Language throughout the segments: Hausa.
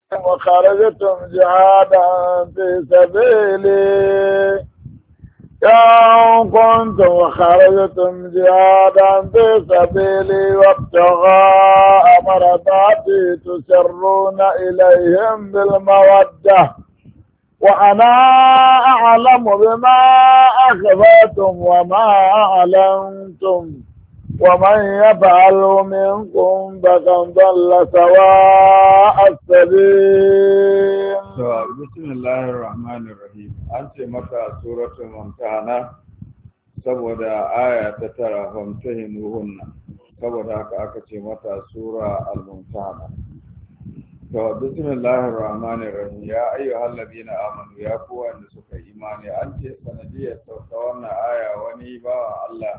وخرجتم جهادا في سبيلي إن كنتم خرجتم جهادا في سبيلي وابتغاء مرضاتي تسرون إليهم بالمودة وأنا أعلم بما أخفيتم وما أعلنتم ومن يفعله منكم فقد ضل سواء السبيل. بسم الله الرحمن الرحيم. أنت متى سورة ممتحنة saboda aya ta tara famtahinuhunna saboda haka aka ce mata sura al-mumtahana. To bismillahir rahmanir rahim ya ayyuhal ladina amanu ya ku wanda suka imani an ce sanadiyar sauka wannan aya wani bawa Allah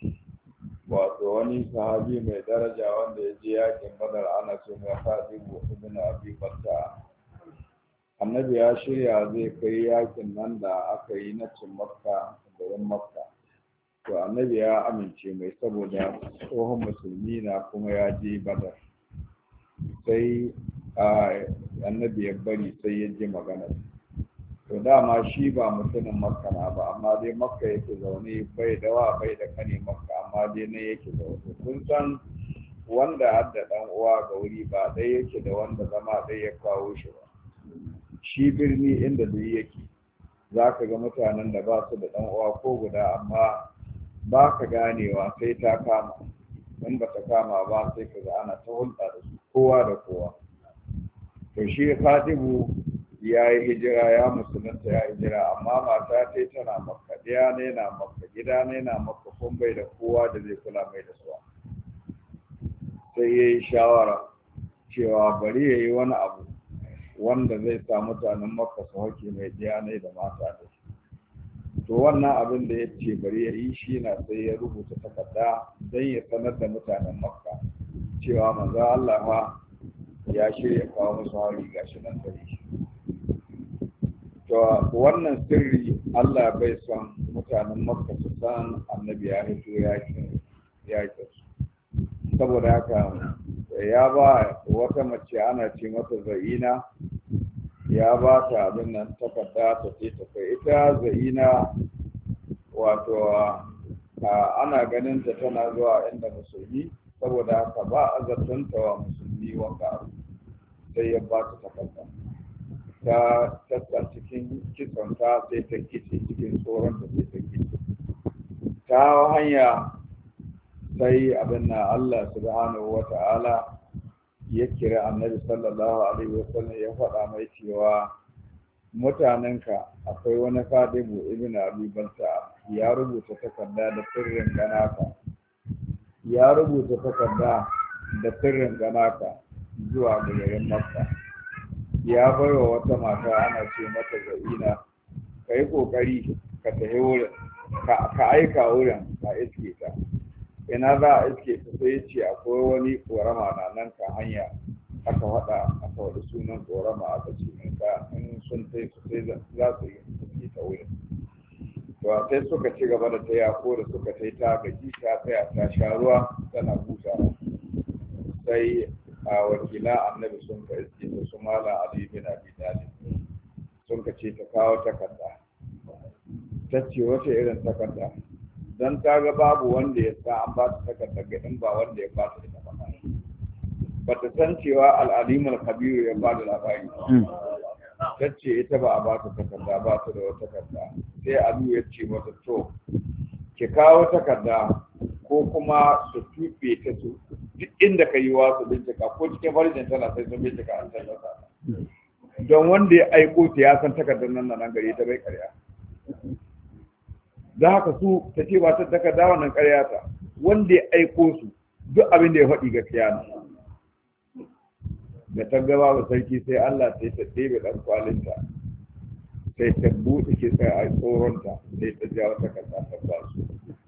wato wani sahabi mai daraja wanda ya je yakin badar ana ce mai Khadibu ibn Abi Bakr. Annabi ya shirya zai kai yakin nan da aka yi na cin Makka da yan Makka. To annabi ya amince mai saboda tsohon musulmi na kuma ya je badar. Sai annabi ya bari sai ya ji magana. To dama shi ba mutumin Makka na ba amma dai Makka yake zaune bai dawa bai da kane Makka amma dai ne yake zaune. Kun san wanda hadda dan uwa ga wuri ba dai yake da wanda zama dai ya kawo shi ba. Shi birni inda duk yake zaka ga mutanen da ba su da dan uwa ko guda amma ba ka ganewa sai ta kama in ba ta kama ba sai ka ga ana ta hulɗa da su kowa da kowa. To shi Khadibu ya yi hijira ya musulunta ya hijira amma mata ta tana Makka ɗaya ne na Makka gida ne na Makka kun bai da kowa da zai kula mai da suwa. Sai ya yi shawara cewa bari ya yi wani abu wanda zai sa mutanen Makka su hake mai ɗaya ne da mata da shi. To wannan abin da ya ce bari ya yi shi na sai ya rubuta takarda don ya sanar da mutanen Makka cewa manzo Allah fa ya shirya kawo musu hari gashi nan da shi. To wannan sirri Allah bai son mutanen Makka su san annabi ya hito yakin saboda haka ya ba wata mace ana ce mata Zaina ya ba ta abin nan takarda ta ce ta kai ita Zaina wato ana ganin ta tana zuwa inda musulmi saboda haka ba a zartanta wa musulmi wanda sai ya ba ta takarda ta tasta cikin kitson ta sai ta kice cikin tsoron ta sai ta kice ta hanya sai abin na Allah subhanahu wata'ala ya kira annabi sallallahu alaihi wasallam ya faɗa mai cewa mutanenka akwai wani Khadibu ibn Abi Balta ya rubuta takarda da sirrin ganaka zuwa garin Makka ya baiwa wata mata ana ce mata Zaina kai kokari ka tafi wurin ka aika wurin ka iske ta ina za a iske ta sai ce akwai wani korama na nan ka hanya aka faɗa sunan korama aka ce in sun sai za su yi ta wurin. To sai suka ci gaba da taya ko da suka ta gaji ta tsaya ta sha ruwa tana busa sai a wakila annabi sun ka iske ta su mala Ali bin Abi Talib sun ka ce ta kawo takarda ta ce wata irin takarda don ta ga babu wanda ya sa an ba ta takarda ga in ba wanda ya ba ta ita ba ba ta san cewa al'alimul kabiru ya ba da labari ta ce ita ba a ba ta takarda ba ta da wata takarda sai Abu ya ce mata to ki kawo takarda ko kuma su tuɓe ta su duk inda ka yi wa su bincika ko cikin farjin tana sai sun bincika an tallata don wanda ya aiko ta ya san takardar nan gare ta bai karya da haka su ta ce ba ta takarda wannan karya ta wanda ya aiko su duk abin da ya faɗi gaskiya ne da ta gaba ba sarki sai Allah sai ta ɗebe ɗan kwalinta sai ta buɗe ke sai a tsoronta sai ta ja wata kasa ta ba su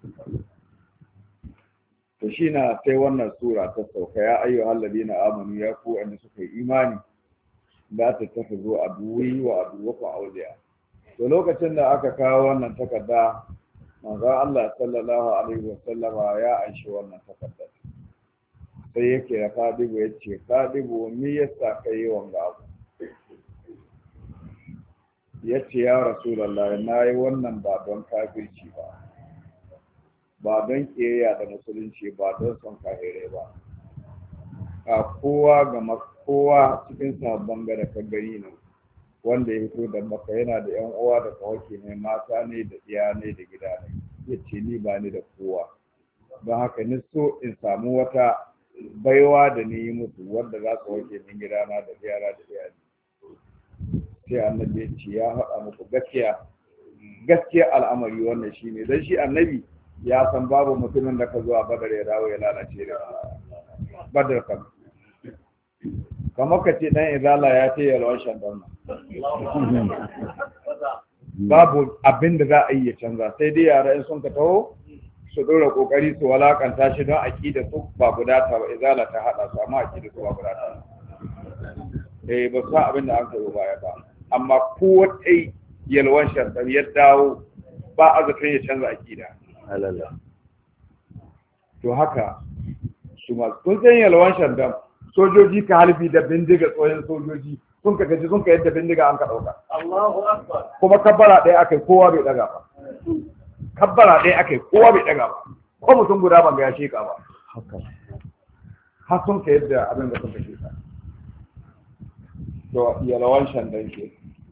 to shi na sai wannan sura ta sauka ya ayyuhal ladina amanu ya ku wanda suka yi imani la ta tafi zo a duwi wa aduwakum awliya to lokacin da aka kawo wannan takarda manzo Allah sallallahu alaihi wa sallama ya aishi wannan takarda sai yake ya Khadibu yace Khadibu me yasa kai wanga abu yace ya rasulullahi nayi wannan ba don kafirci ba don kiyaya da musulunci ba don son kafirai ba a kowa cikin sabon gada ka gari ne wanda ya fito da maka yana da yan uwa da kawaki ne mata ne da iya ne da gida ne yace ni ba ni da kowa don haka ni so in samu wata baiwa da ni yi musu wanda za su wake min gidana da yara da iyali sai annabi ya ce ya haɗa muku gaskiya al'amari wannan shine dan shi annabi ya san babu mutumin da ka zuwa badar ya dawo ya lalace da badar kan kamar ka ce dan izala ya ce yalwan shandan babu abin da za a yi ya canza sai dai yara in sun ka taho su dora kokari su walakanta shi don aqida su ba guda ta ba izala ta hada su amma aqida su ba guda ta ba sa abin da an kai baya ba amma ko tai yalwan shandan ya dawo ba azafin ya canza aqida halalla to haka su ma kun san yalwan shandan sojoji ka halbi da bindiga tsoyin sojoji sun ka gaji sun ka yadda bindiga an ka dauka Allahu akbar kuma kabbara ɗaya akai kowa bai daga ba kabbara ɗaya akai kowa bai daga ba ko mutum guda ban ga ya sheka ba haka har sun ka yadda abin da sun ka sheka to yalwan shandan ke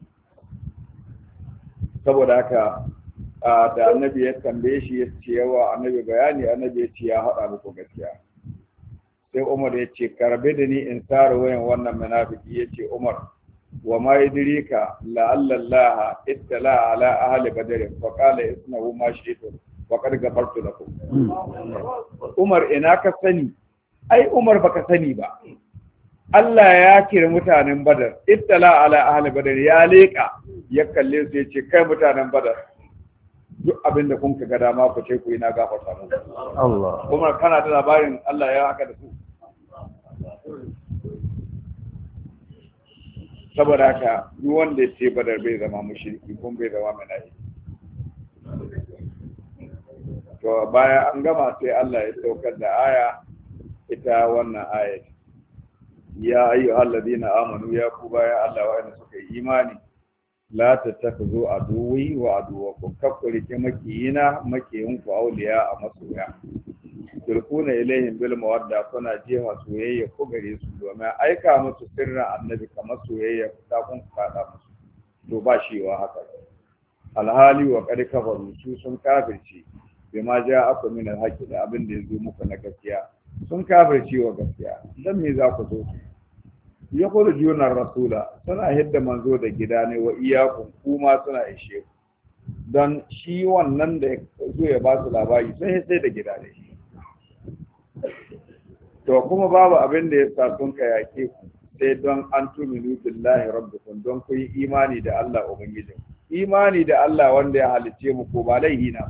saboda haka da annabi ya tambaye shi ya ce yawa annabi bayani annabi ya ce ya haɗa muku gaskiya sai Umar ya ce karbe da ni in tsara wayan wannan munafiki ya ce Umar wa ma yadrika la'alla Allah ittala ala ahli badr fa qala isnahu ma shi'tu wa qad ghafartu lakum Umar ina ka sani ai Umar baka sani ba Allah ya kira mutanen Badar ittala ala ahli badr ya leka ya kalle su ya ce kai mutanen Badar duk abin da kun ka ga dama ku ce ku yi na gafarta muku Allah Umar kana da labarin Allah ya haka da su saboda haka duk wanda ya ce Badar bai zama mushriki kun bai zama munafi to bayan an gama sai Allah ya saukar da aya ita wannan aya ya ayyuhal ladina amanu ya ku bayan Allah wa'anda suka yi imani la tattakhudhu aduwwi wa aduwwakum kaffari ke makiyina makiyinku auliya a masoya turkuna ilaihim bil mawadda kuna jefa soyayya ko gare su domin aika musu sirrin annabi kamar soyayya ta kun fada musu to ba shi wa haka alhali wa qad kafaru su sun kafirci bima ja'akum min alhaqi da abin da yazo muku na gaskiya sun kafirci wa gaskiya dan me za ku so ya kudu junar rasula suna hidda manzo da gida ne wa iyakun kuma suna ishe ku don shi wannan da zo ya ba su labari sun sai da gida ne to kuma babu abin da ya sa sun ka yake ku sai don an tuminu billahi rabbikum don ku yi imani da Allah ubangijin imani da Allah wanda ya halicce mu ko ba laihi na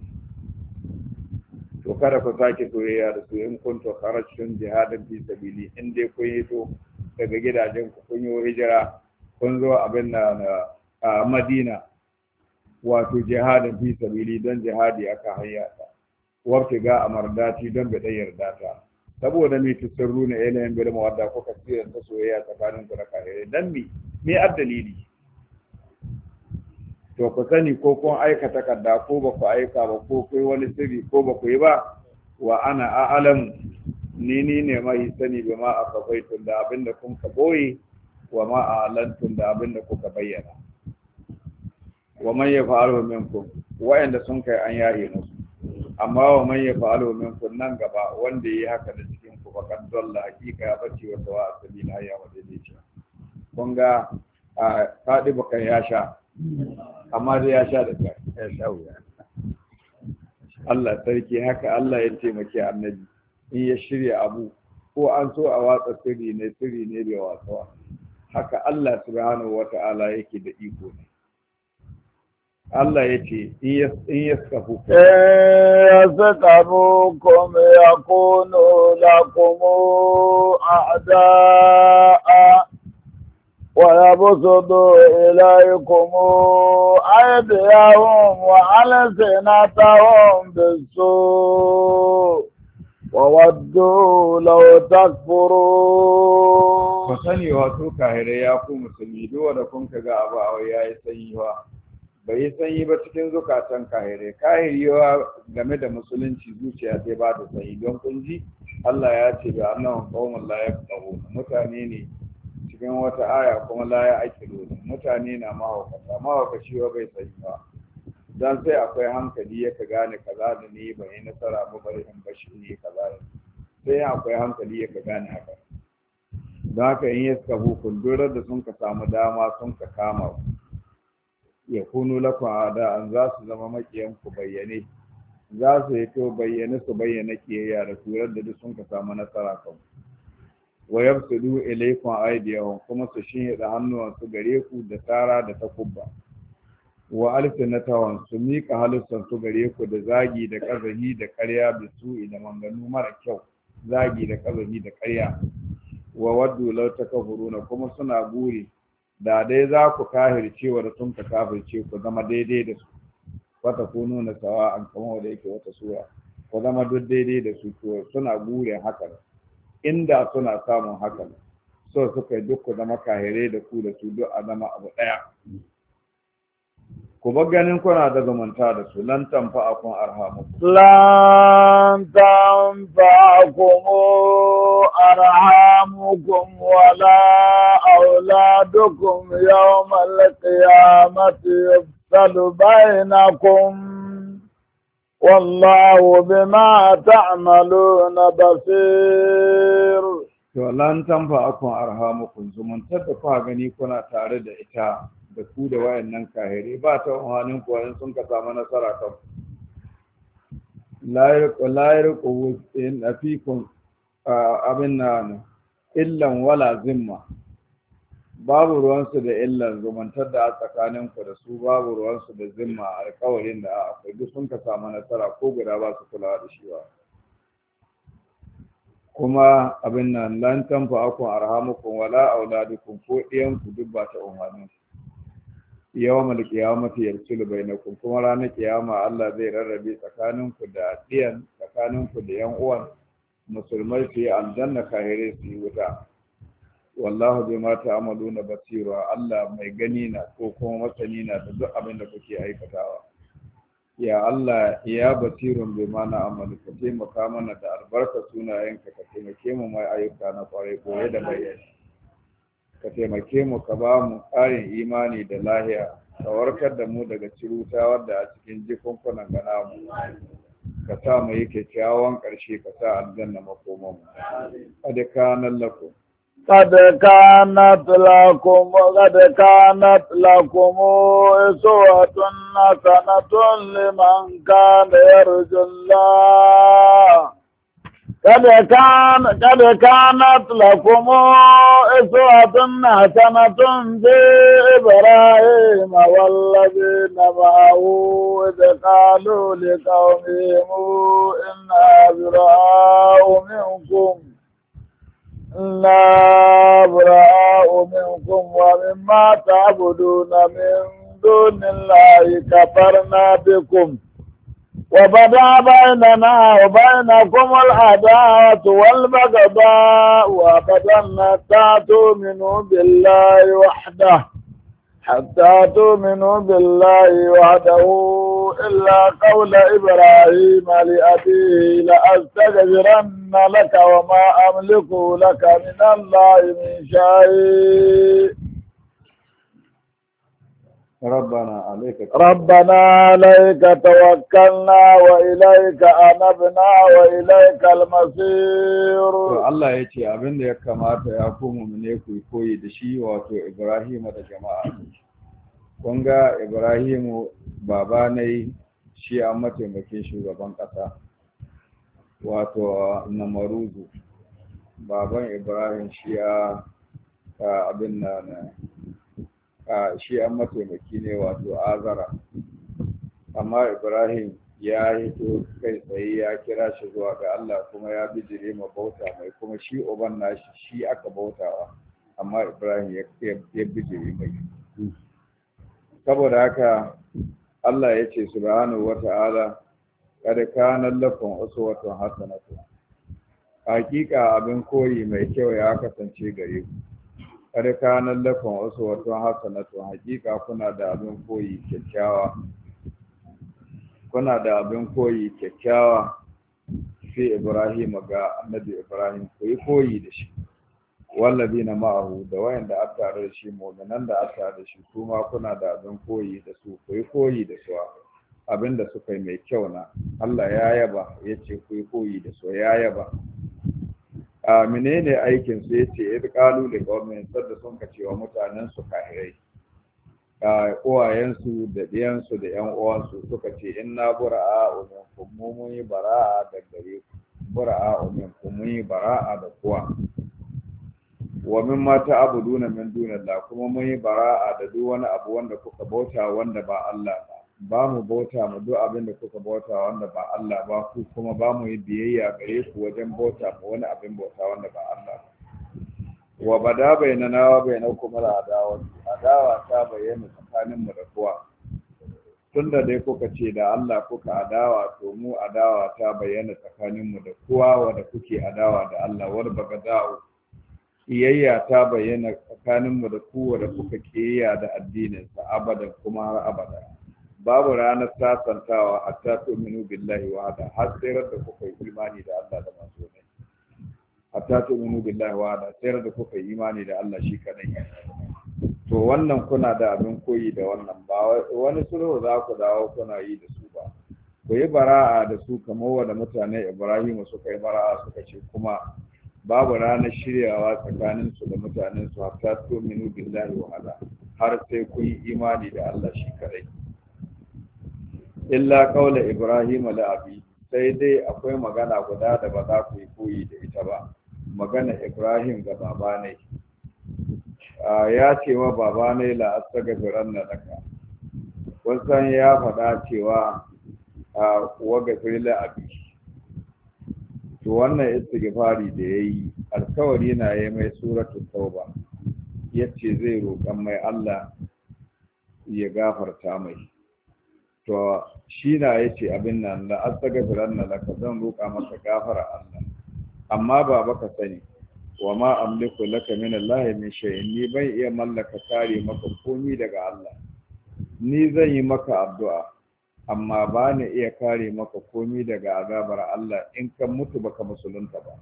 to kada ku sake soyayya da su in kuntu kharajtum jihadan fi sabili in dai kun yi to daga gidajen ku kun yi hijira kun zo abin na Madina wato jihadin fi sabili don jihadi aka hayya ta wata ga amardati don bai yarda ta saboda me tusirru ne yanayin bil mawadda ko kasiyar ta soyayya tsakanin ku da kare dan me addalili to ku sani ko kun aika takarda ko ba ku aika ba ko kai wani sirri ko ba ku yi ba wa ana a'lamu ni ne mai sani ba ma akafaitun da abinda kun ka boye wa ma a'lantun da abinda kuka bayyana wa man yafa'alu minkum wa'anda sun kai an yaye musu amma wa man yafa'alu minkum nan gaba wanda yi haka da cikin ku fakat dalla hakika ya bace wa sawa sabila ya wade ne ce kun ga fadi bakan ya sha amma dai ya sha da kai ya sha wuya Allah sarki haka Allah ya taimake annabi in ya shirya abu ko an so a watsa sirri ne bai watsawa haka Allah subhanahu wata'ala yake da iko ne Allah ya ce in ya skafu يسكبوكم يكونوا لكم أعداء ويبسطوا إليكم أيديهم وألسنتهم بالسوء وودوا لو تكفرون. ku sani wato kahire ya ku musulmi duk wanda kun ga abu a yayi sanyi wa bai yi sanyi ba cikin zukatan kahire kahiriwa game da musulunci zuciya sai ba da sanyi don kun ji Allah ya ce da annabawan qaumun la yaqabu mutane ne cikin wata aya kuma la ya aqilu mutane na mahaukaci wa bai sanyi ba dan sai akwai hankali ya ka gane kaza da ni bai yi nasara ba bari in bashi ne kaza sai akwai hankali ya ka gane haka don haka in ya kabu kundurar da sun ka samu dama sun ka kama ya kunu lakon ada an za su zama makiyan ku bayyane za su yi to bayyane su bayyana kiyayya da turar da duk sun ka samu nasara kan wa yabsudu ilaykum aydiyahum kuma su shinhida hannuwansu gare ku da tsara da takubba wa alfinatawan su miƙa halittar su gare ku da zagi da ƙazahi da ƙarya da su'i da manganu mara kyau zagi da ƙazahi da ƙarya wa waddu law takfuruna kuma suna buri da dai za ku kahirce wa da sun ka kafirce ku zama daidai da su wata kunu na sawa an kama wanda yake wata sura ku zama duk daidai da su to suna burin haka inda suna samun haka so suka yi duk ku zama kahire da ku da su duk a zama abu ɗaya ku bar ganin kuna da zumunta da su lan tanfa'akum arhamukum wala auladukum yawmal qiyamati yufsalu bainakum wallahu bima ta'maluna basir. to lan tanfa'akum arhamukum zumuntar da kuka gani kuna tare da ita da ku da wayannan kahire ba ta umarnin ku wayan sun ka samu nasara kan la yarqu in afikum abin nan illan wala zimma babu ruwansu da illan zumantar da a tsakaninku da su babu ruwansu da zimma alƙawarin da akwai duk sun ka samu nasara ko guda ba su kulawa da shi ba kuma abin nan lan tanfa'akum arhamukum wala auladukum ko ɗiyanku duk ba ta umarnin yawmal qiyamati yarsilu bainakum kuma ranar kiyama Allah zai rarrabe tsakaninku da ɗiyan tsakaninku da yan uwan musulmai su yi aljanna kahire su yi wuta wallahu bima ta'maluna basira Allah mai gani na ko kuma masani na da duk abin da kuke aikatawa ya Allah ya basirun bima na amalu ka taimaka mana da albarka sunayenka ka taimake mu mai ayyuka na kwarai koye da bayyana ka taimake mu ka ba mu ƙarin imani da lahiya ka warkar da mu daga ciruta wadda a cikin jikunkunan gana mu ka sa mu yi kyakkyawan ƙarshe ka sa aljanna makoman mu qad kana lakum قد كانت لكم أسوة حسنة لمن كان يرجو الله قد كانت لكم أسوة حسنة في إبراهيم والذين معه إذ قالوا لقومهم إنا براء منكم ومما تعبدون من دون الله كفرنا بكم وبدا بيننا وبينكم العداوة والبغضاء وأبدا حتى تؤمنوا بالله وحده إلا قول إبراهيم لأبيه لأستغفرن لك وما أملك لك من الله من شيء ربنا عليك توكلنا وإليك أنبنا وإليك المصير. Allah ya ce abin da ya kamata ya komo ne ku koyi da shi wato Ibrahim da jama'a. Kun ga Ibrahimu baba ne shi an mataimakin shugaban ƙasa wato Namaruzu baban Ibrahim shi abin nan shi an mataimaki ne wato Azara amma Ibrahim ya hito kai tsaye ya kira shi zuwa ga Allah kuma ya bijire ma bauta mai kuma shi uban nashi shi aka bautawa amma Ibrahim ya bijire mai saboda haka Allah ya ce subhanahu wata'ala kada kana lakum uswatun hasanatu hakika abin koyi mai kyau ya kasance gare ku kada kanan lafan wasu wato hasanatu hakika kuna da abin koyi kyakkyawa fi Ibrahim ga annabi Ibrahim ku yi koyi da shi wallazina ma'ahu da wayanda aka tare da shi mu'minan da aka tare da shi kuma kuna da abin koyi da su ku yi koyi da su abinda suka yi mai kyau na Allah ya yaba yace ku yi koyi da su ya yaba a menene aikin su yace id qalu li qaumin sadda sun ka cewa mutanen su kahirai uwayensu da ɗiyansu da ƴan uwansu suka ce inna bura'a minkum mun yi bara'a da gare ku bura'a minkum mun yi bara'a da kuwa wa mimma ta'buduna min dunillah kuma mun yi bara'a da duk wani abu wanda kuka bauta wanda ba Allah ba mu bauta mu duk abin da kuka bauta wanda ba Allah ba ku kuma ba mu yi biyayya gare ku wajen bauta mu wani abin bauta wanda ba Allah ba wa bada bainana wa bainakum adawa ta bayyana tsakanin mu da kowa tunda dai kuka ce da Allah kuka adawa to mu adawa ta bayyana tsakanin mu da kowa wanda kuke adawa da Allah wal bagada'u iyayya ta bayyana tsakanin mu da kowa da kuka kiyaya da addinin sa abadan kuma har abada babu ranar sasantawa hatta tu'minu billahi wahda har sai da kuka yi imani da Allah da manzo ne hatta tu'minu billahi wahda sai da kuka yi imani da Allah shi kadai to wannan kuna da abin koyi da wannan ba wani sulhu za ku dawo kuna yi da su ba ku yi bara'a da su kamar wanda mutanen Ibrahim suka yi bara'a suka ce kuma babu ranar shiryawa tsakanin su da mutanen su hatta tu'minu billahi wahda har sai ku yi imani da Allah shi kadai illa qaula Ibrahim la abi sai dai akwai magana guda da ba za ku yi koyi da ita ba magana Ibrahim ga baba ne ya ce wa baba ne la astaghfiran laka wannan ya faɗa cewa wa gafir la abi to wannan istighfari da yayi alkawari na yayi mai suratul tauba yace zai roƙan mai Allah ya gafarta mai to shi na yace abin nan la astaghfiran laka zan roƙa maka gafara Allah amma baba ka sani wa ma amliku laka min Allah min shay'in ni bai iya mallaka kare maka komai daga Allah ni zan yi maka addu'a amma ba ni iya kare maka komai daga azabar Allah in kan mutu baka musulunta ba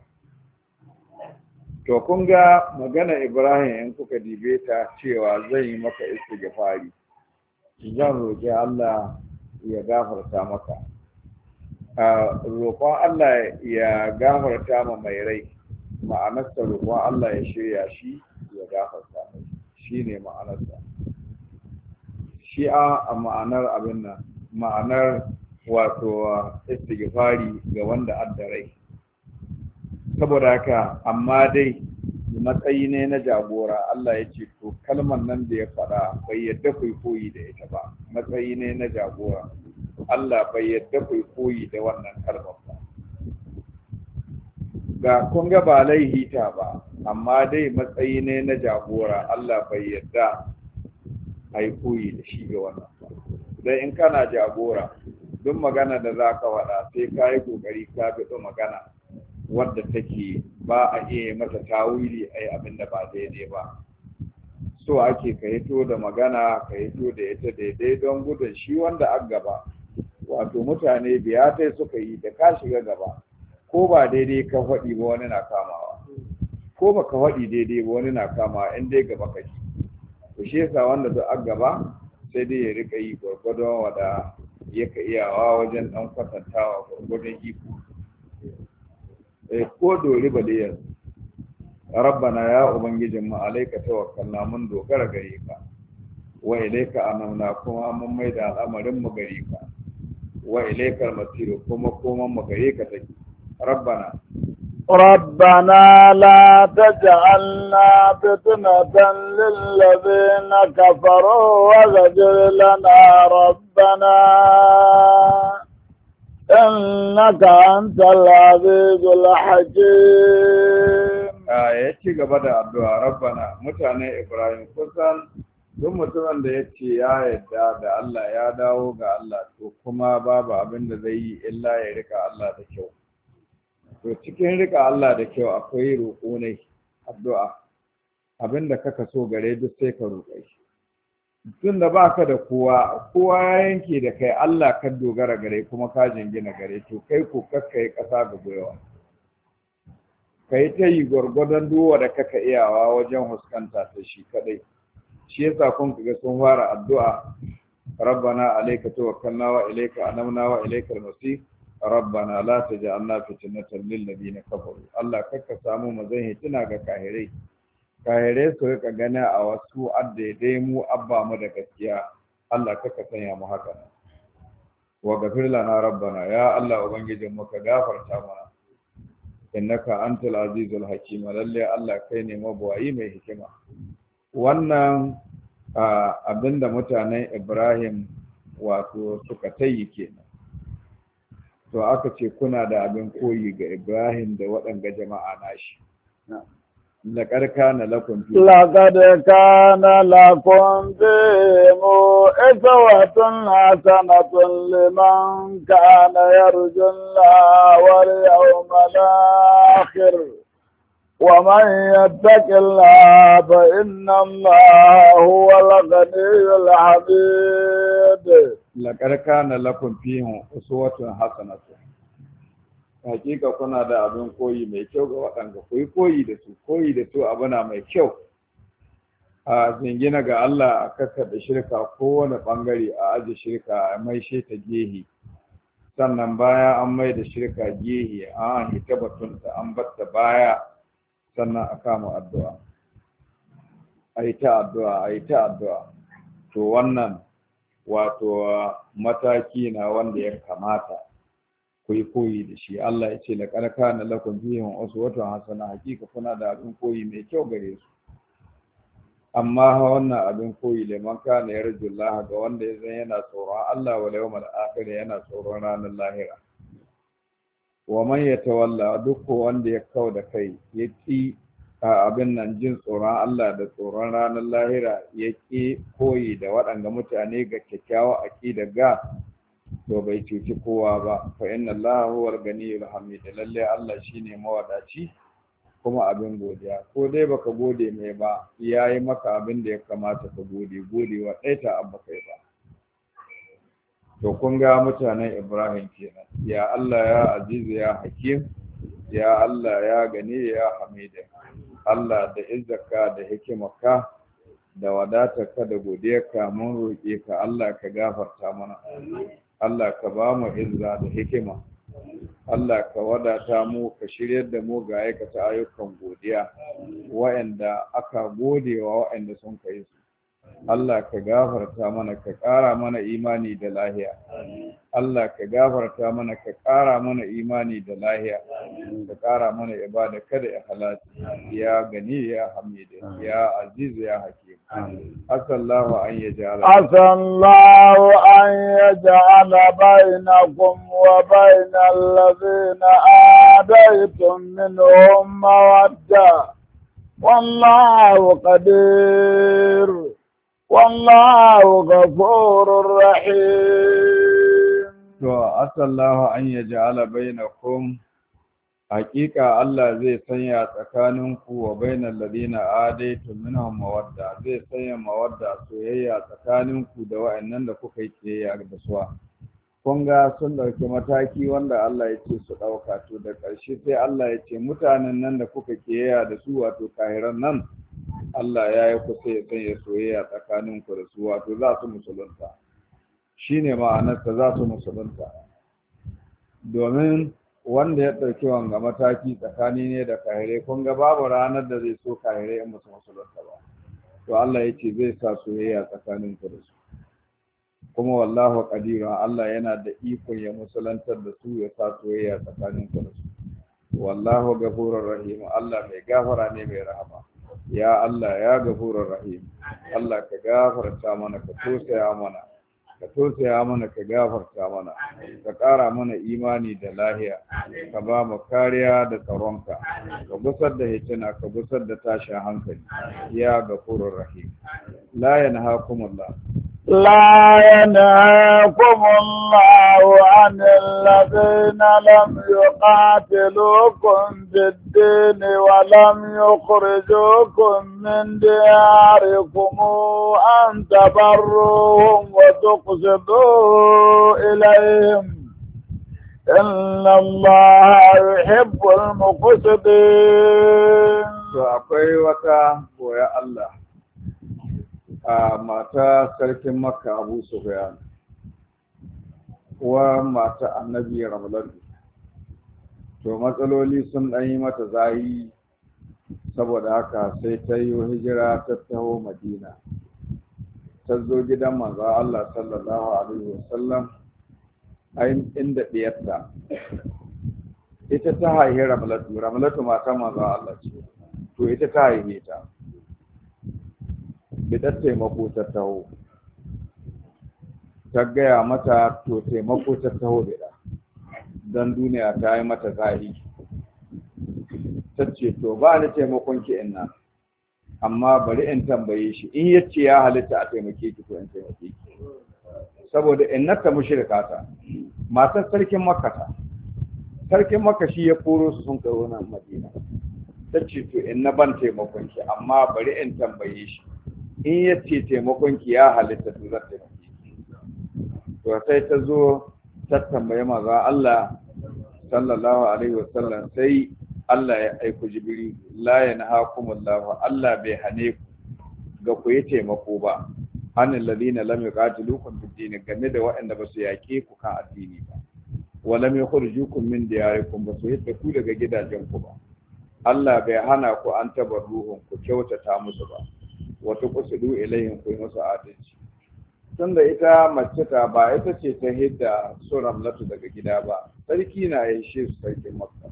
to kun ga magana Ibrahim in kuka dibe ta cewa zan yi maka istighfari zan roƙi Allah ya gafarta maka roƙon Allah ya gafarta ma mai rai ma'anarsa roƙon Allah ya shirya shi ya gafarta mai shi ne ma'anarsa shi a ma'anar abin nan ma'anar wato istighfari ga wanda adda rai saboda haka amma dai matsayi ne na jagora Allah ya ce to kalmar nan da ya faɗa bai yadda kai koyi da ita ba matsayi ne na jagora Allah bai yadda kai koyi da wannan kalmar ba ga kun ga ba laihita ba amma dai matsayi ne na jagora Allah bai yadda ai koyi da shi ga wannan ba dan in kana jagora duk magana da zaka wada sai ka yi kokari ka bi magana wadda take ba a iya mata tawili ai abinda ba daidai ba so ake ka hito da magana ka hito da ita daidai don gudun shi wanda an gaba wato mutane biya tai suka yi da ka shiga gaba ko ba daidai ka faɗi ba wani na kamawa ko ba ka faɗi daidai ba wani na kamawa in dai gaba kake to shi yasa wanda duk an gaba sai dai ya rika yi gwargwadon wada yaka iyawa wajen dan kwatantawa gwargwadon iko ko dori bale yanzu rabbana ya ubangijin mu alaika tawakkalna mun dogara gare ka wa ilaika anamna kuma mun mai da al'amarin mu gare ka wa ilaikal masir kuma mu gare ka take rabbana ربنا لا تجعلنا فتنة للذين كفروا واغفر لنا ربنا إنك أنت العزيز الحكيم ya ci gaba da addu'a rabbana mutane Ibrahim kusan duk mutumin da ya ce ya yarda da Allah ya dawo ga Allah to kuma babu abin da zai yi illa ya rika Allah da kyau to cikin rika Allah da kyau akwai roƙo ne addu'a abinda kaka so gare duk sai ka roƙe shi tun da baka da kowa ya yanke da kai Allah ka dogara gare kuma ka jingina gare to kai ko kakka yi ƙasa ga gwiwa ka yi ta yi gwargwadon duwa da kaka iyawa wajen huskanta ta shi kadai shi yasa kun ga sun fara addu'a rabbana alayka tawakkalna wa ilayka anabna wa ilayka al-masir rabbana la taj'alna fitnatan lil ladina kafaru Allah kakka samu mazan hitina ga kahirai su rika gani a wasu addaidai mu abba mu da gaskiya Allah kakka sanya mu haka wa ghafir lana rabbana ya Allah ubangijin mu ka gafarta mana innaka antal azizul hakim lalle Allah kai ne mabuwayi mai hikima wannan abinda mutanen Ibrahim wato suka tayi kenan to aka ce kuna da abin koyi ga Ibrahim da waɗanga jama'a nashi لقد كان لكم فيهم أسوة حسنة لمن كان يرجو الله واليوم الآخر ومن يتق الله فإن الله هو الغني الحميد. لقد كان لكم فيهم أسوة حسنة hakika kuna da abin koyi mai kyau ga waɗanda ku yi koyi da su abu na mai kyau a zingina ga Allah a kakkaɓe shirka kowane ɓangare a aji shirka a mai ta gehe sannan baya an mai da shirka gehe an hita batunta an batta baya sannan a kama addu'a a yi ta addu'a to wannan wato mataki na wanda ya kamata ku yi koyi da shi Allah ya ce la karka na lakum fihim uswatun hasana hakika kuna da abin koyi mai kyau gare su amma wannan abin koyi da man kana yarjullaha ga wanda ya zan yana tsoron Allah wal yawmal akhir yana tsoron ranar lahira wa man yatawalla duk wanda ya kau da kai ya ki abin nan jin tsoron Allah da tsoron ranar lahira ya ki koyi da waɗanda mutane ga kyakkyawa aqida ga to bai cuci kowa ba fa inna allaha huwal ganiyul hamid lalle Allah shine mawadaci kuma abin godiya ko dai baka gode mai ba yayi maka abin da ya kamata ka gode wa daita abba kai ba to kun ga mutanen Ibrahim kenan ya Allah ya aziz ya hakim ya Allah ya gani ya hamid Allah da izzaka da hikimarka da wadatarka da godiyarka mun roƙe ka Allah ka gafarta mana Allah ka ba mu izza da hikima Allah ka wadata mu ka shiryar da mu ga aikata ayyukan godiya wa'anda aka godewa wa'anda sun kai su Allah ka gafarta mana ka ƙara mana imani da lahiya Allah ka gafarta mana ka ƙara mana imani da lahiya ka ƙara mana ibada kada ikhlasi ya gani ya hamid ya aziz ya hakim asallahu an yaj'ala bainakum wa bainal ladina adaytum minhum mawadda wallahu qadir wallahu ghafurur rahim. To asallahu an yaj'ala bainakum haqiqa Allah zai sanya tsakaninku wa bainal ladina adaytum minhum mawadda zai sanya mawadda soyayya tsakaninku da wa'annan da kuka yi kiyaya da su kun ga sun dauki mataki wanda Allah ya ce su dauka to da ƙarshe sai Allah ya ce mutanen nan da kuka kiyaya da su wato kahiran nan Allah ya yi kusa ya sanya soyayya tsakaninku da su wato za su musulunta shi ne ma'anarsa za su musulunta domin wanda ya ɗauki wanga mataki tsakani ne da kahirai kun ga babu ranar da zai so kahirai in musu musulunta ba to Allah ya ce zai sa soyayya tsakaninku da su kuma wallahu qadira Allah yana da ikon ya musulantar da su ya sa soyayya tsakaninku da su wallahu ghafurur rahim Allah mai gafara ne mai rahama ya Allah ya gafurur rahim Allah ka gafarta mana ka tosaya mana ka gafarta mana ka ƙara mana imani da lahiya ka ba mu kariya da tsaronka ka gusar da hitina ka gusar da tashin hankali ya gafurur rahim la yanhaakumullah لا ينهاكم الله عن الذين لم يقاتلوكم في الدين ولم يخرجوكم من دياركم أن تبروهم وتقسطوا إليهم إن الله يحب المقسطين. akwai wata koya Allah a mata sarkin Makka Abu Sufyan wa mata Annabi Ramadan, to matsaloli sun ɗan yi mata zahi, saboda haka sai ta yi hijira ta taho Madina, ta zo gidan manzo Allah sallallahu alaihi wasallam inda ɗiyarta ita ta haihi Ramlatu mata manzo Allah ce, to ita ta haihe ta bidan taimako ta taho, ta gaya mata to taimako ta taho bida don duniya ta yi mata zahi, ta ce to ba ni taimakon ki inna, amma bari in tambaye shi in yace ya halitta a taimake ki to in taimake ki, saboda innata mushrika ta matar sarkin Makka ta, sarkin Makka shi ya koro su sun kai wannan Madina, ta ce to inna ban taimakon ki, amma bari in tambaye shi in yace taimakon ki ya halitta to zan taimake ki. To sai ta zo ta tambaye maza Allah sallallahu alaihi wasallam, sai Allah ya aiko Jibril, la yanhaakumullahu, Allah bai hane ku ga ku yi taimako ba anil ladina lam yuqatilukum fid din, game da waɗanda ba su yaƙe ku kan addini ba, wa lam yukhrijukum min diyarikum, ba su yadda ku daga gidajen ku ba. Allah bai hana ku an tabarruhum, ku kyautata musu ba, wa tuqsidu ilayhim, ku yi musu adalci. Tunda ita mace ta ba ita ce ta hidda su Ramlatu daga gida ba, sarki na ya shi su sarkin Makka,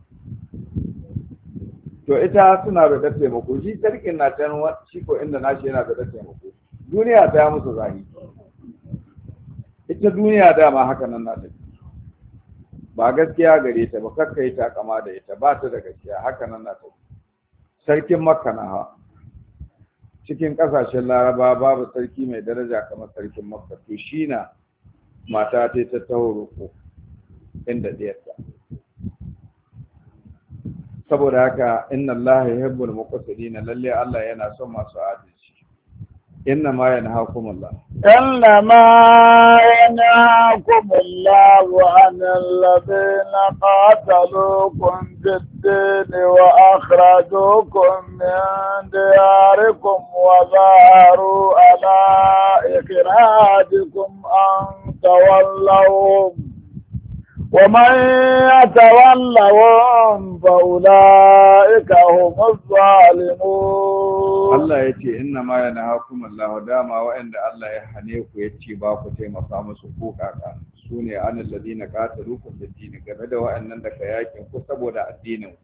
to ita suna da taimako, shi sarkin na can shi ko inda nashi yana da taimako, duniya ta musu zahi, ita duniya dama haka nan na tafi, ba gaskiya gare ta ba, kakka yi takama da ita, ba ta da gaskiya, haka nan na tafi. Sarkin Makka na ha cikin kasashen Laraba babu sarki mai daraja kamar sarkin Makka, to shi na mata ta taho roƙo inda ɗiyarta. Saboda haka inna Allah yuhibbul muqsitin, lalle Allah yana son masu adalci. Inna ma yanhaakum Allah, inna ma yanhaakum Allah an alladhina qataluukum fid-din wa akhrajukum min diyarikum wa zaharu ala ikhrajikum an tawallawhum ومن يتولهم فأولئك هم الظالمون. Allah ya ce inna ma yanhaakum Allah, dama wa'anda Allah ya hane ku yace ba ku taimaka musu ko kaka, sune anil ladina qataluukum fid-din, game da wa'annan da ka yakin ku saboda addinin,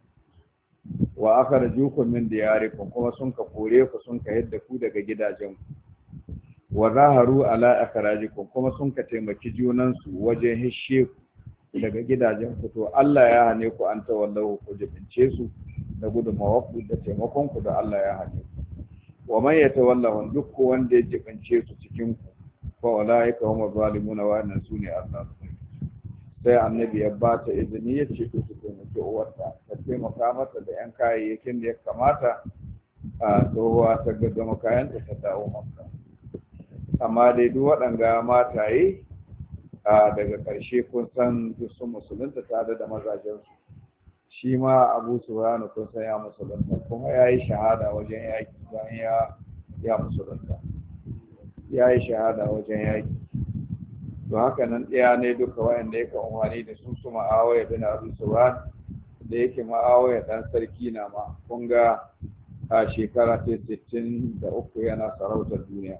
wa akhrajukum min diyarikum, kuma sun ka kore ku sun ka yadda ku daga gidajen ku, wa zaharu ala akhrajikum, kuma sun ka taimaki junan su wajen hishe ku daga gidajen ku, to Allah ya hane ku an tawallahu, ku jibince su da gudunmawa ku da taimakon ku da Allah ya hane ku. Wa man yatawallahu, duk wanda ya jibince su cikin ku, fa ulaika hum zalimuna, wa annan sune Allah. Sai annabi ya ba ta izini ya ce ku taimake uwarta, ta taimaka mata da yan kayayyakin da ya kamata a tsohuwa ta gaggama kayanta ta dawo Makka. Amma dai duk waɗanga mataye daga ƙarshe kun san duk sun musulunta tare da mazajensu, shi ma Abu Sufyan kun san ya musulunta, kuma ya yi shahada wajen yaƙi bayan ya musulunta, ya yi shahada wajen yaƙi. To haka nan ɗaya ne duka wayanda ya kan umarni da su Ma'awiya bin Abu Sufyan, da yake Ma'awiya dan sarki na ma, kun ga a shekara ta 63 yana sarautar duniya,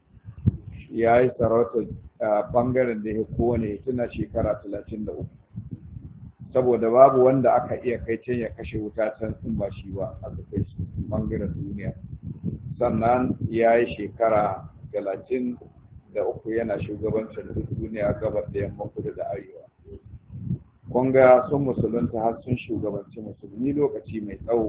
ya yi sarautar bangaren da ya kowane tuna shekara 33, saboda babu wanda aka iya kai can ya kashe wuta can sun ba shi ba a kai su bangaren duniya. Sannan ya yi shekara 33 yana shugabancin duniya gabar da yamma, kudu da arewa. Kunga sun musulunta har sun shugabanci musulmi lokaci mai tsawo.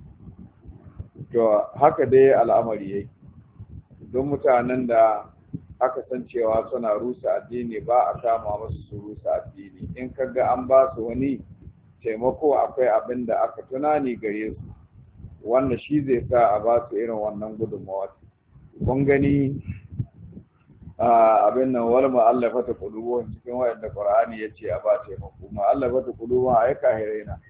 To haka dai al'amari yake, don mutanen da aka san cewa suna rusa addini ba a kama musu su rusa addini. In kaga an ba su wani taimako akwai abin da aka tunani gare su wanda shi zai sa a ba su irin wannan gudunmawa. Kun gani abin nan wal mu'allafata qulubuhum cikin wayanda Qur'ani yace a ba taimako, mu'allafata qulubuhum ai kahiraina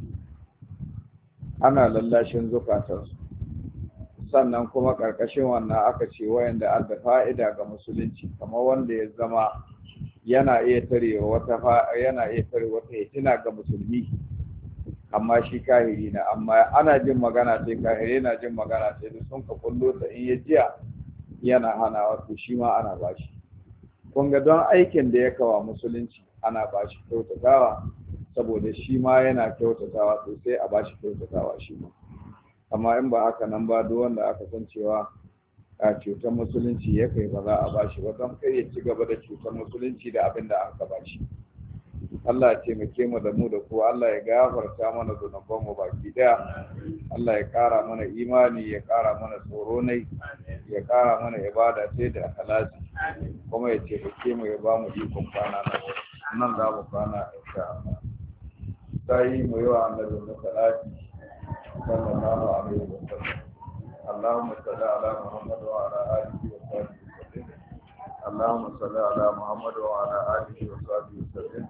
ana lallashin zukatansu. Sannan kuma karkashin wannan aka ce wayanda adda fa'ida ga musulunci, kamar wanda ya zama yana iya tare wata hitina ga musulmi amma shi kahiri na, amma ana jin magana sai kahiri na jin magana sai sun ka kullo ta in ya jiya yana hanawa, to shi ma ana bashi. Kun ga don aikin da ya kawa musulunci ana bashi kyautatawa, saboda shi ma yana kyautatawa sosai a bashi kyautatawa shi ma. Amma in ba haka nan ba, duk wanda aka san cewa a cutar musulunci ya kai ba za a bashi ba, don kai ya ci gaba da cutar musulunci da abin da aka bashi. Allah ya taimake mu da mu da ku, Allah ya gafarta mana zunuban mu baki daya, Allah ya kara mana imani, ya kara mana tsoro nai, ya kara mana ibada sai da akhlasi, kuma ya taimake mu ya ba mu ikon kwana nan za mu kwana insha Allah. Sai mu yi wa annabi salati sallallahu alaihi wa sallam. Allahumma salli ala Muhammad wa ala alihi wa sahbihi wasallam. Allahumma salli ala Muhammad wa ala alihi wa sahbihi wasallam.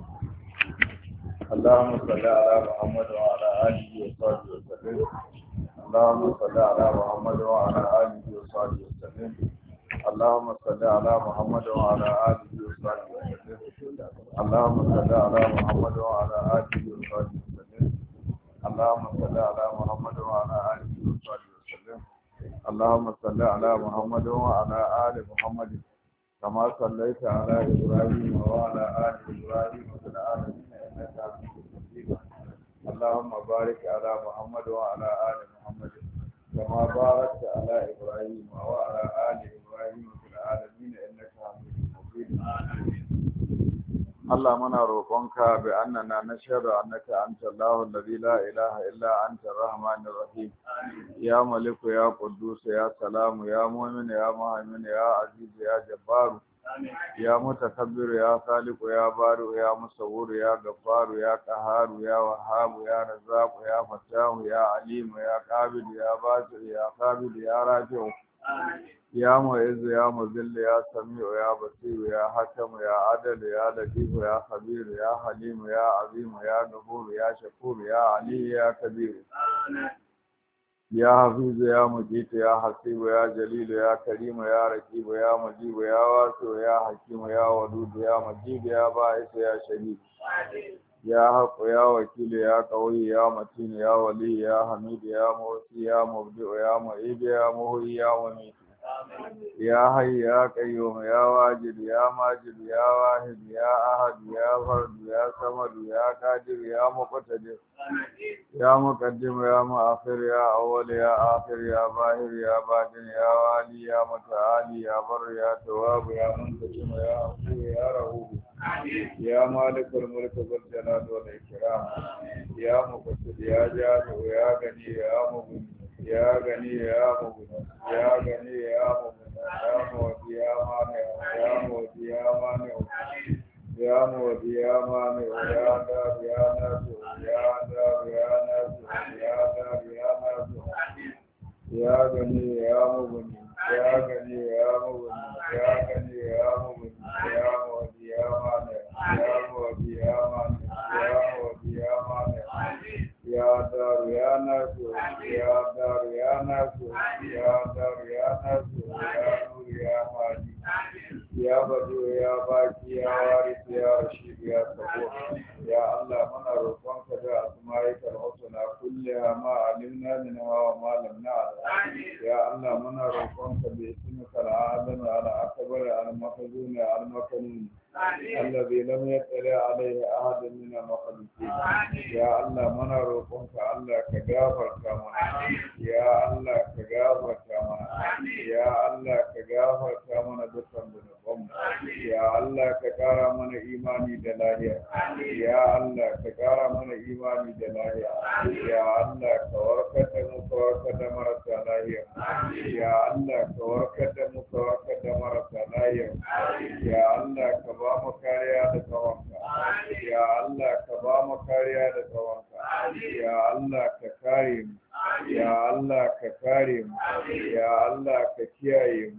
اللهم صل على محمد وعلى آله وصحبه وسلم. اللهم صل على محمد وعلى آله وصحبه وسلم. اللهم صل على محمد وعلى آله وصحبه وسلم. اللهم صل على محمد وعلى آله وصحبه وسلم. اللهم صل على محمد وعلى آله وصحبه وسلم. اللهم صل على محمد وعلى آل محمد كما صليت على إبراهيم وعلى آل إبراهيم في العالمين إنك حميد مجيد. اللهم بارك على محمد وعلى آل محمد كما باركت على إبراهيم وعلى آل إبراهيم في العالمين إنك حميد مجيد. Allah muna roƙonka bi annana nashhadu annaka anta Allahu alladhi la ilaha illa anta ar-rahmanir rahim. Ya maliku ya quddus ya salamu ya mu'min ya muhaimin ya aziz ya jabbar ya mutakabbir ya khaliq ya bari ya musawwir ya ghaffar ya qahhar ya wahhab ya razzaq ya fattah ya alim ya qabid ya basir ya qabid ya rafi'. Ya mu'izz ya muzill ya sami'u ya basir ya hakim ya adil ya latif ya khabir ya halim ya azim ya ghafur ya shakur ya ali ya kabir. Ya hafiz ya mujid ya hasib ya jalil ya karim ya raqib ya mujib ya wasi ya hakim ya wadud ya majid ya ba'is ya shahid. Ya haq ya wakil ya qawi ya matin ya wali ya hamid ya mu'ti ya mubdi ya mu'id ya muhyi ya mumit. Ya hayy ya qayyum ya wajid ya majid ya wahid ya ahad ya fard ya samad ya qadir ya muqtadir ya muqaddim ya mu'akhir ya awwal ya akhir ya zahir ya batin ya wali ya muta'ali ya bar ya tawwab ya muntajim ya afu ya rahub ya malikul mulk wal jalal wal ikram ya muqaddim ya jami ya gani ya mubin ya gani ya mubin ya gani ya mubin ya mawdi ya mani ya mawdi ya mani ya mawdi ya mani ya dar ya nasu ya dar ya nasu ya dar ya nasu ya gani ya mubin ya gani ya mubin ya gani ya mubin ya mawdi ya mani ya mawdi ya mani ya mawdi ya mani ya dar ya nasu ya dar ya nasu ya dar ya nasu ya nur ya hadi ya badu ya baki ya waris ya rashid ya sabur. Ya Allah muna roƙonka da asma'ikal husna kullaha ma alimna minha wa ma lam na'lam. Ya Allah muna roƙonka bi ismikal azam al-akbar al-mahzun al-makanun الذي لم يطلع عليه أحد من المخلوقين. يا الله منا روحك الله كجافر كمان. يا الله كجافر كمان. يا الله كجافر كمان دكان بنقوم. يا الله كجارا من إيماني دلاهيا. يا الله كجارا من إيماني دلاهيا. يا الله كوركة مكوركة مرة دلاهيا. يا الله كوركة مكوركة مرة دلاهيا.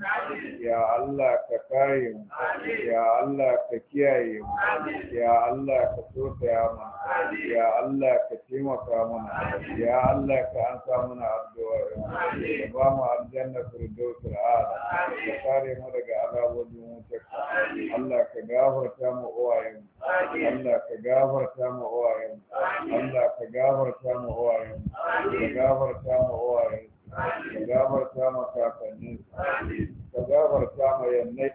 ya Allah ka kare mu ya Allah ka kiyaye mu ya Allah ka tausaya mana ya Allah ka taimaka mana ya Allah ka ansa mana addu'a ka ba mu aljanna firdausul a'la ka kare mu daga azabobin wutarka Allah ka gafarta mu uwayen Allah ka gafarta mu uwayen Allah ka gafarta mu uwayen ka gafarta mu uwayen ka gafarta mu kakannin ka gafarta mu yannai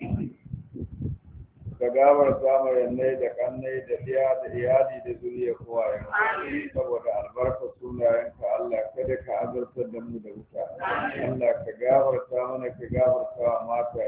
ka gafarta mu yannai da kannai da iya da iyali da zuriya uwayen saboda albarka sunayenka Allah kada ka azurtar da mu da wuta Allah ka gafarta mana ka gafarta wa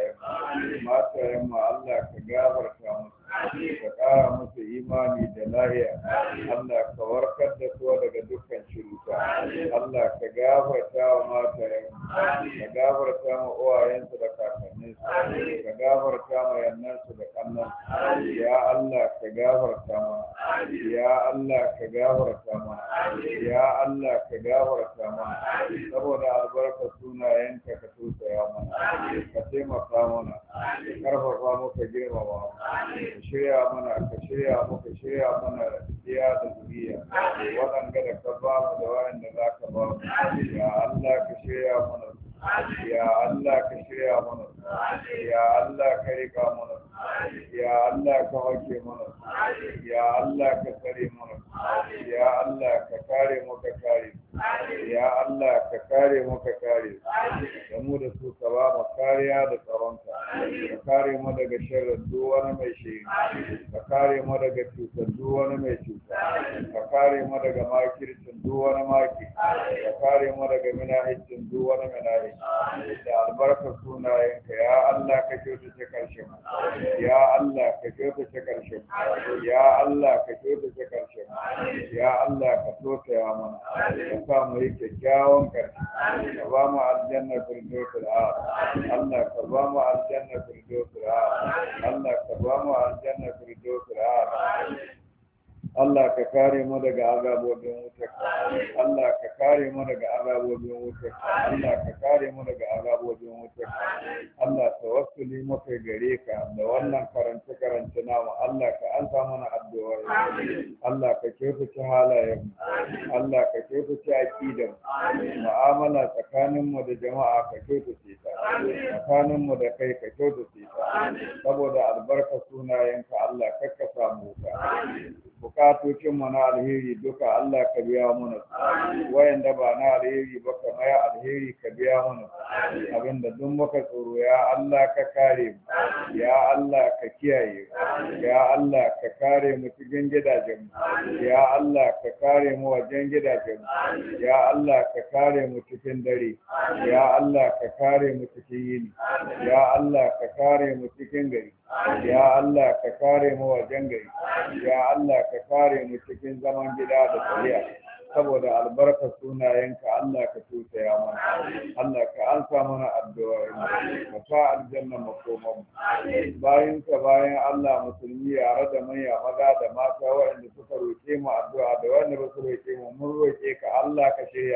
matayen mu Allah ka gafarta musu ka ƙara musu imani da lahiya Allah ka warkar da su daga dukkan ciruta Allah ka gafarta wa matayen ka gafarta ma uwayensu da kakanninsu ka gafarta ma yannansu da kannan ya Allah ka gafarta mana ya Allah ka gafarta mana ya Allah ka gafarta mana saboda albarka sunayenka ka tusaya mana ka taimaka mana ka karfafa muka girmama ka shirya mana iya da zuriya waɗanda da ka ba mu da waɗanda za ka ba mu ya Allah ka shirya mana ya Allah ka shirya mana ya Allah ka rika mana ya Allah ka hake mana ya Allah ka tsare mana ya Allah ka kare mu ka kare ya Allah ka kare mu ka kare da mu da su ka ba mu kariya da tsaronka ka kare mu daga sharrin duk wani mai shiri ka kare mu daga cutar duk wani mai cuta ka kare mu daga makircin duk wani maki ka kare mu daga minahicin duk wani minahi da albarkar sunayenka ya Allah ka kyautace karshen ya Allah ka kyautace karshen ya Allah ka kyautace karshen ya Allah ka tausaya mana ka sa mu yi kyakkyawan karshe ka ba mu aljanna firdausul a'la Allah ka ba mu aljanna firdausul a'la Allah ka ba mu aljanna firdausul a'la Allah ka kare mu daga azabobin wutarka Allah ka kare mu daga azabobin wutarka Allah ka kare mu daga azabobin wutarka Allah tawassuli muka gare ka da wannan karance namu Allah ka ansa mana addu'a Allah ka kyautace halayen Allah ka kyautace aqidar mu'amala tsakanin mu da jama'a ka kyautace ta tsakanin mu da kai ka kyautace ta saboda albarka sunayenka Allah kakka samu ka bukatocin mu na alheri duka Allah ka biya mana wayanda ba na alheri ba ka mai alheri ka biya mana abinda duk muka tsoro ya Allah ka kare mu ya Allah ka kiyaye ya Allah ka kare mu cikin gidajen mu ya Allah ka kare mu wajen gidajen mu ya Allah ka kare mu cikin dare ya Allah ka kare mu cikin yini ya Allah ka kare mu cikin gari ya Allah ka kare mu wajen gari ya Allah ka kare mu cikin zaman gida da tafiya saboda albarka sunayenka Allah ka tausaya mana Allah ka ansa mana addu'a ka sa aljanna makoman bayan Allah musulmi yare da manya maza da mata waɗanda suka roke mu addu'a da wanda ba su roke mu mun roke ka Allah ka shirya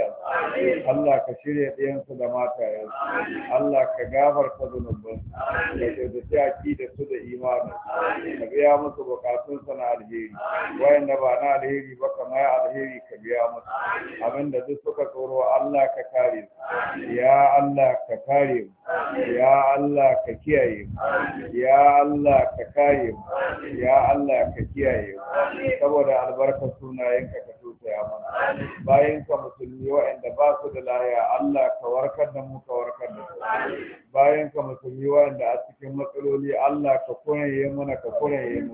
Allah ka shirya ɗiyansu da matayensu Allah ka gafarta zunubansu ka kyautace aqida su da imani ka biya musu bukatun su na alheri wayanda ba na alheri ba kamar alheri ka biya musu abinda duk suka tsoro Allah ka kare su ya Allah ka kare mu ya Allah ka kiyaye mu ya Allah ka kare mu ya Allah ka kiyaye mu saboda albarkar sunayenka ka tausaya mana bayan ka musulmi wa'anda ba su da lahiya Allah ka warkar da mu ka warkar da su bayan ka musulmi wa'anda a cikin matsaloli Allah ka koyaye mana ka koyaye mu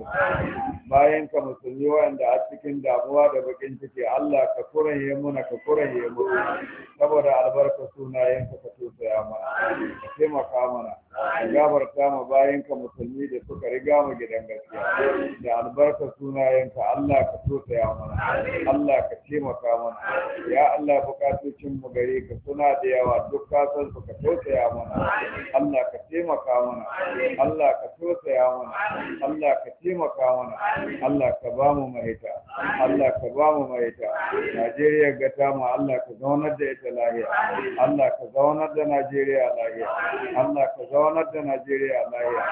bayan ka musulmi wa'anda a cikin damuwa da bakin ciki Allah ka koyaye mana ka koyaye mu saboda albarkar sunayenka ka tausaya mana ka taimaka mana ka gafarta mu bayan ka musulmi da suka riga mu gidan gaskiya da albarkar sunayenka Allah ka tausaya mana Allah ka taimaka mana ya Allah bukatocin mu gare ka suna da yawa duk ka san su ka tausaya mana Allah ka taimaka mana Allah ka tosaya mana Allah ka taimaka mana Allah ka ba mu mahita Allah ka ba mu mahita Najeriya ga ta mu Allah ka zaunar da ita lahiya Allah ka zaunar da Najeriya lahiya Allah ka zaunar da Najeriya lahiya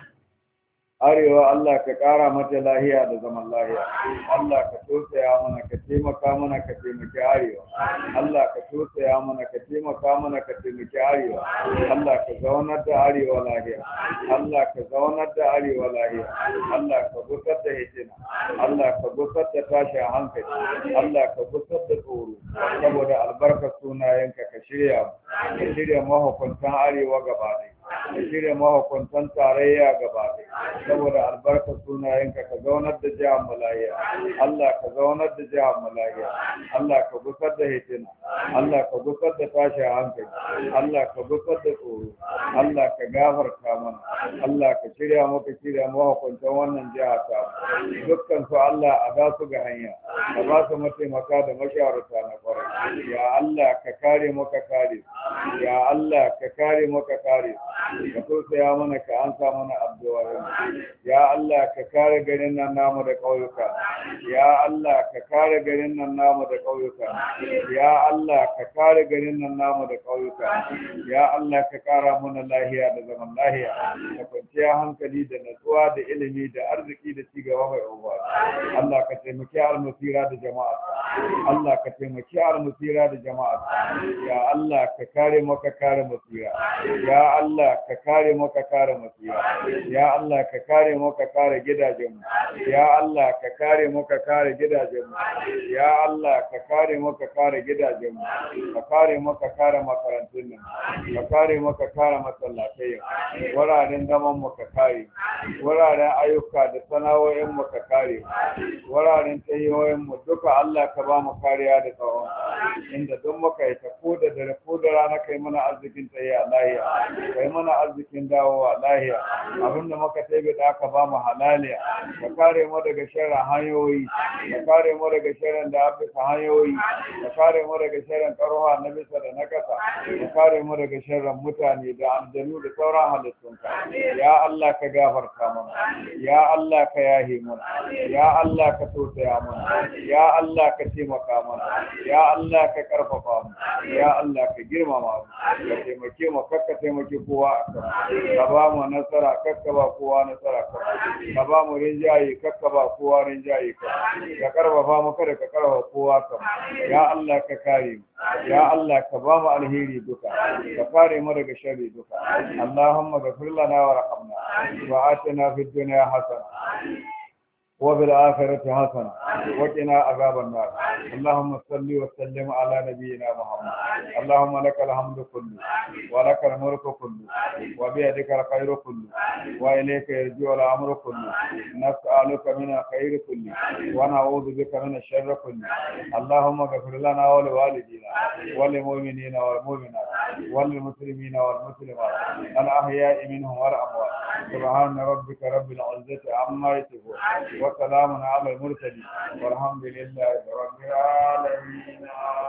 Arewa Allah ka ƙara mata lahiya da zaman lahiya Allah ka tosaya mana ka taimaka mana ka taimaki Arewa Allah ka tosaya mana ka taimaka mana ka taimaki Arewa Allah ka zaunar da Arewa lahiya Allah ka zaunar da Arewa lahiya Allah ka gusar da hitina Allah ka gusar da tashin hankali Allah ka gusar da tsoro saboda albarkar sunayenka ka shirya mahukuntan Arewa gaba ɗaya ka shirya mahukuntan tarayya gaba ɗaya saboda albarkar sunayenka ka zaunar da jihar Malaya Allah ka zaunar da jihar Malaya Allah ka gusar da hitina Allah ka gusar da tashin hankali Allah ka gusar da tsoro Allah ka gafarta mana Allah ka shirya mahukuntan wannan jiha ta dukkan su Allah a ba su ga hanya ka ba su mataimaka da mashawarta na kwarai ya Allah ka kare maka kare ya Allah ka kare maka kare ka tausaya mana ka ansa mana addu'o'in ya Allah ka kare garin nan namu da ƙauyuka ya Allah ka kare garin nan namu da ƙauyuka ya Allah ka kare garin nan namu da ƙauyuka ya Allah ka kara mana lahiya da zaman lahiya da kwanciya hankali da natsuwa da ilimi da arziki da cigaba mai uba Allah ka taimaki almusira da jama'a Allah ka taimaki almusira da jama'a ya Allah ka kare maka kare musira ya Allah ka kare maka kare musira ya Allah ka kare maka kare gidajenmu ya Allah ka kare maka kare gidajenmu ya Allah ka kare maka kare gidajenmu ka kare maka kare makarantun nan ka kare maka kare masallatai wuraren zaman mu ka kare wuraren ayyuka da sana'o'in mu ka kare wuraren tayoyin mu duka Allah ka ba mu kariya da tsawon inda don muka yi ta ko da dare ko da rana kai mana arzikin tsaye lahiya kai mana arzikin dawowa lahiya abinda muka taibe da aka ba mu halaliya ka kare mu daga sharrin hanyoyi ka kare mu daga sharrin da abisa hanyoyi ka kare mu daga sharrin karuwa na bisa da na kasa ka kare mu daga sharrin mutane da aljanu da sauran halittunka ya Allah ka gafarta mana ya Allah ka yahe mana ya Allah ka tausaya mana ya Allah ka taimaka mana ya Allah ka karfafa mu ya Allah ka girmama mu ka taimake mu kakka taimake kowa ka ba mu nasara kakka ba kowa nasara ka ba mu rinjaye kakka ba kowa rinjaye ka karfafa mu kada ka karfafa kowa ka ya Allah ka kare mu ya Allah ka ba mu alheri duka ka kare mu daga sharri duka Allahumma ghfir lana warhamna wa atina fid dunya hasana وفي الآخرة حسنة وقنا عذاب النار اللهم صل وسلم على نبينا محمد اللهم لك الحمد كله ولك الملك كله وبيدك الخير كله وإليك يرجع الأمر كله نسألك من الخير كله ونعوذ بك من الشر كله اللهم اغفر لنا ولوالدينا وللمؤمنين والمؤمنات وللمسلمين والمسلمات الأحياء منهم والأموات سبحان ربك رب العزة عما يصفون وسلام على المرسلين والحمد لله رب العالمين